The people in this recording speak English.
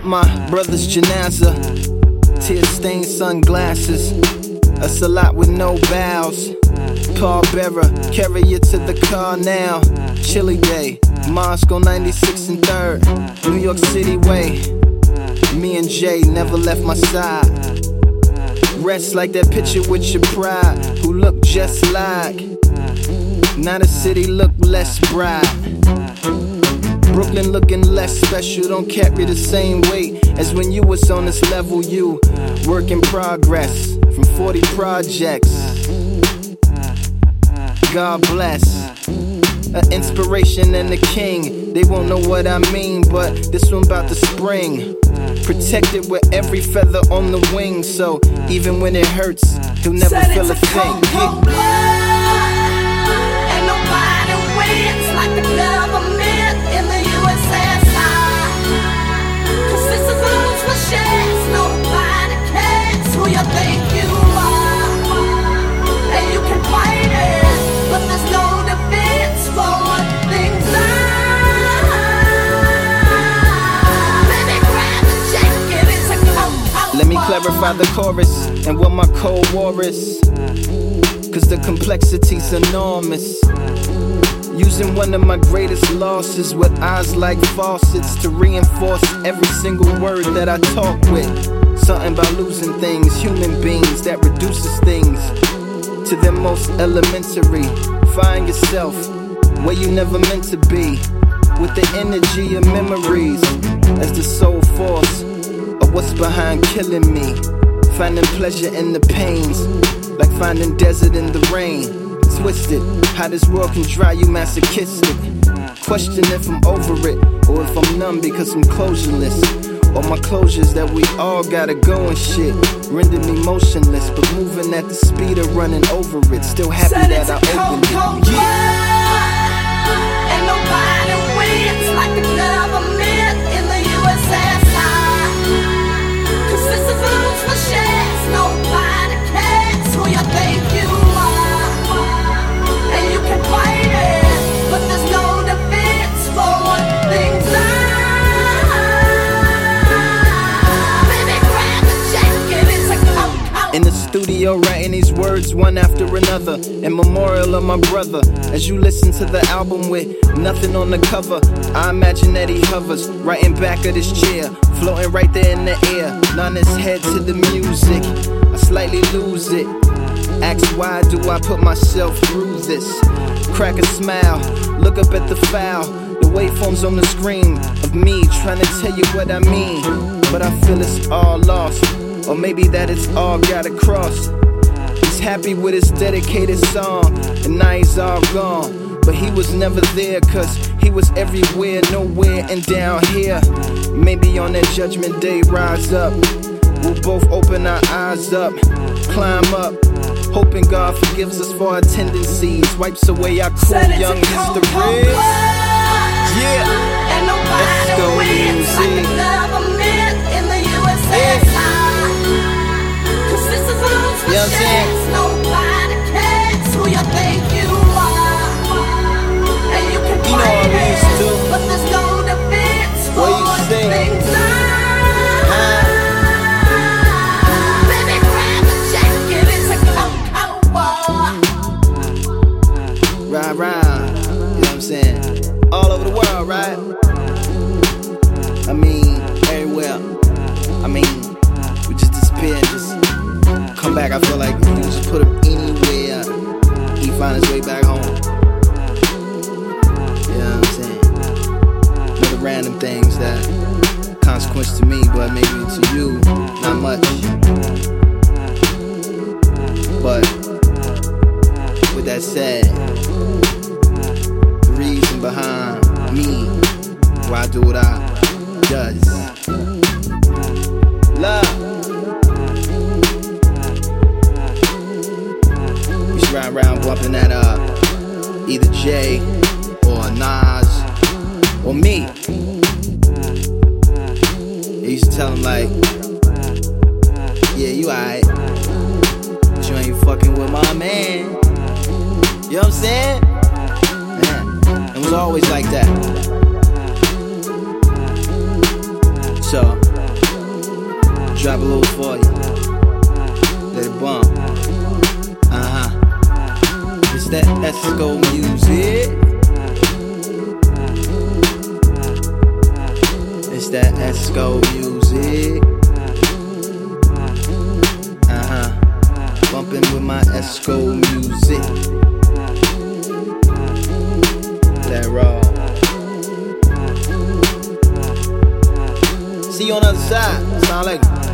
my brother's janaza, tear-stained sunglasses. Us a lot with no bows. Pallbearer, carry you to the car now. Chilly day, Moscow 96 and 3rd, New York City way. Me and Jay never left my side. Rest like that picture with your pride, who look just like. Now the city look less bright. Brooklyn looking less special, don't carry the same weight as when you was on this level. You work in progress from 40 projects. God bless. An inspiration and a king. They won't know what I mean, but this one about the spring. Protected with every feather on the wing, so even when it hurts, he'll never feel a thing. Cold and nobody wins like the government in the USSR. 'Cause this is lose for shares, nobody cares who you think you are. And you can fight it, but there's no defense for what things are. Let me clarify the chorus and what my cold war is, 'cause the complexity's enormous. Using one of my greatest losses with eyes like faucets to reinforce every single word that I talk with. Something about losing things, human beings, that reduces things to their most elementary. Find yourself where you never meant to be, with the energy of memories as the sole force of what's behind killing me. Finding pleasure in the pains, like finding desert in the rain. Twisted, how this world can drive you masochistic. Question if I'm over it, or if I'm numb because I'm closureless. All my closures that we all gotta go and shit render me motionless, but moving at the speed of running over it. Still happy that I opened it. And nobody wins like the government in the USSR. 'Cause this is lose for shares, nobody cares who you think you are. And you can fight it, but there's no defense for what things are. In the studio writing these words one after another, in memorial of my brother. As you listen to the album with nothing on the cover, I imagine that he hovers right in back of this chair, floating right there in the air, nodding his head to the music. I slightly lose it, ask why do I put myself through this? Crack a smile, look up at the file, the waveforms on the screen of me trying to tell you what I mean, but I feel it's all lost. Or maybe that it's all got across. He's happy with his dedicated song, and now he's all gone. But he was never there, 'cause he was everywhere, nowhere, and down here. Maybe on that judgment day, rise up. We'll both open our eyes up, climb up, hoping God forgives us for our tendencies, wipes away our cool young history. Yeah, let's go wins like the government in the USSR. You know what I'm saying? Nobody cares who you think you are. And you can fight it, but there's no defense for what things are. Baby, grab a jacket, it's a cold war. Ride round, you know what I'm saying? All over the world, right? I mean, everywhere. I mean, we just disappear and just come back. I feel like you just put him anywhere, he find his way back home. You know what I'm saying? Little random things that consequence to me, but maybe to you, not much. But with that said, the reason behind me, why I do what I does. Love. Ride around bumping that either Jay or Nas or me. I used to tell him like, yeah, you alright, but you ain't fucking with my man. You know what I'm saying? Man, it was always like that. So drop a little for you. Let it bump. It's that Esco music. It's that Esco music. Bumping with my Esco music. That raw. See you on the other side. Sound like